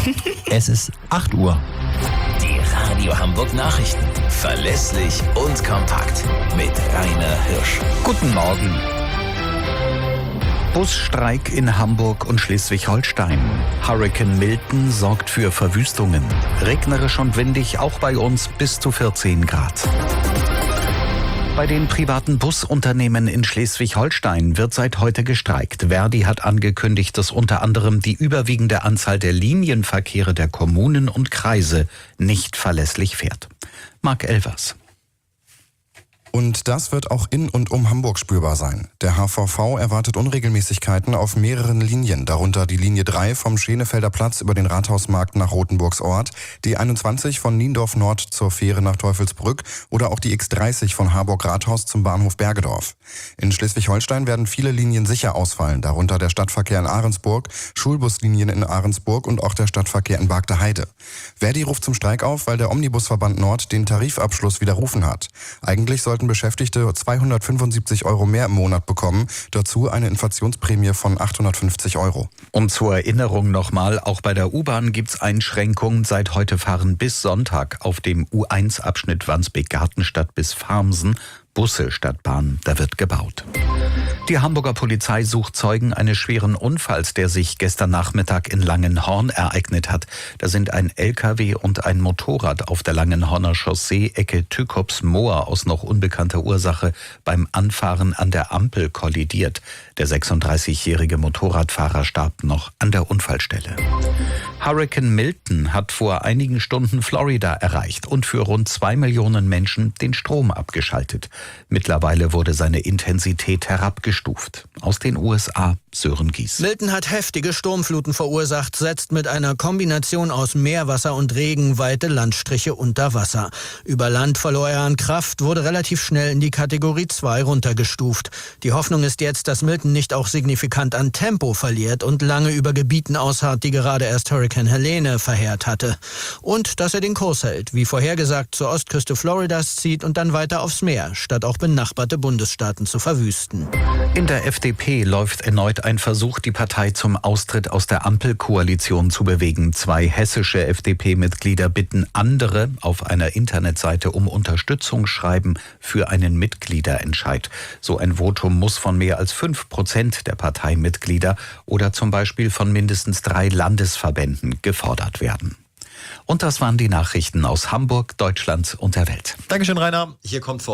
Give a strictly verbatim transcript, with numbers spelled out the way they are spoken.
Es ist acht Uhr. Die Radio Hamburg Nachrichten. Verlässlich und kompakt. Mit Rainer Hirsch. Guten Morgen. Busstreik in Hamburg und Schleswig-Holstein. Hurrikan Milton sorgt für Verwüstungen. Regnerisch und windig auch bei uns bis zu vierzehn Grad. Bei den privaten Busunternehmen in Schleswig-Holstein wird seit heute gestreikt. Verdi hat angekündigt, dass unter anderem die überwiegende Anzahl der Linienverkehre der Kommunen und Kreise nicht verlässlich fährt. Marc Elvers. Und das wird auch in und um Hamburg spürbar sein. Der H V V erwartet Unregelmäßigkeiten auf mehreren Linien, darunter die Linie drei vom Schenefelder Platz über den Rathausmarkt nach Rothenburgs Ort, die einundzwanzig von Niendorf Nord zur Fähre nach Teufelsbrück oder auch die X dreißig von Harburg Rathaus zum Bahnhof Bergedorf. In Schleswig-Holstein werden viele Linien sicher ausfallen, darunter der Stadtverkehr in Ahrensburg, Schulbuslinien in Ahrensburg und auch der Stadtverkehr in Bargte Heide. Verdi ruft zum Streik auf, weil der Omnibusverband Nord den Tarifabschluss widerrufen hat. Eigentlich sollten Beschäftigte zweihundertfünfundsiebzig Euro mehr im Monat bekommen, dazu eine Inflationsprämie von achthundertfünfzig Euro. Und zur Erinnerung nochmal, auch bei der U-Bahn gibt's Einschränkungen. Seit heute fahren bis Sonntag auf dem U eins Abschnitt Wandsbek-Gartenstadt bis Farmsen Busse statt Bahn. Da wird gebaut. Die Hamburger Polizei sucht Zeugen eines schweren Unfalls, der sich gestern Nachmittag in Langenhorn ereignet hat. Da sind ein L K W und ein Motorrad auf der Langenhorner Chaussee Ecke Tükops-Moor aus noch unbekannter Ursache beim Anfahren an der Ampel kollidiert. Der sechsunddreißigjährige Motorradfahrer starb noch an der Unfallstelle. Hurrikan Milton hat vor einigen Stunden Florida erreicht und für rund zwei Millionen Menschen den Strom abgeschaltet. Mittlerweile wurde seine Intensität herabgestuft. Aus den U S A, Sören Gies. Milton hat heftige Sturmfluten verursacht, setzt mit einer Kombination aus Meerwasser und Regen weite Landstriche unter Wasser. Über Land verlor er an Kraft, wurde relativ schnell in die Kategorie zwei runtergestuft. Die Hoffnung ist jetzt, dass Milton nicht auch signifikant an Tempo verliert und lange über Gebieten ausharrt, die gerade erst Hurrikan Helene verheert hatte. Und dass er den Kurs hält, wie vorhergesagt zur Ostküste Floridas zieht und dann weiter aufs Meer, statt auch benachbarte Bundesstaaten zu verwüsten. In der F D P läuft erneut ein Versuch, die Partei zum Austritt aus der Ampelkoalition zu bewegen. Zwei hessische F D P-Mitglieder bitten andere auf einer Internetseite um Unterstützung schreiben für einen Mitgliederentscheid. So ein Votum muss von mehr als fünf Prozent der Parteimitglieder oder zum Beispiel von mindestens drei Landesverbänden gefordert werden. Und das waren die Nachrichten aus Hamburg, Deutschland und der Welt. Dankeschön, Rainer. Hier kommt vor